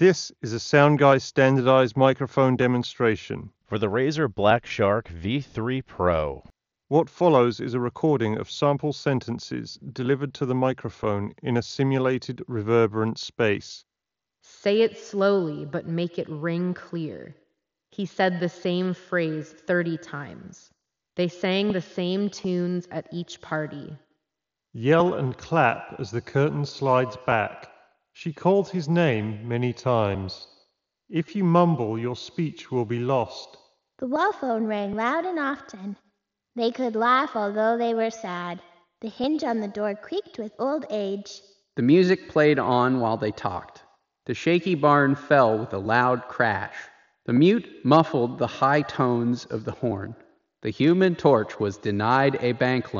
This is a SoundGuy standardized microphone demonstration for the Razer Black Shark V3 Pro. What follows is a recording of sample sentences delivered to the microphone in a simulated reverberant space. Say it slowly, but make it ring clear. He said the same phrase 30 times. They sang the same tunes at each party. Yell and clap as the curtain slides back. She called his name many times. If you mumble, your speech will be lost. The wall phone rang loud and often. They could laugh although they were sad. The hinge on the door creaked with old age. The music played on while they talked. The shaky barn fell with a loud crash. The mute muffled the high tones of the horn. The Human Torch was denied a bank loan.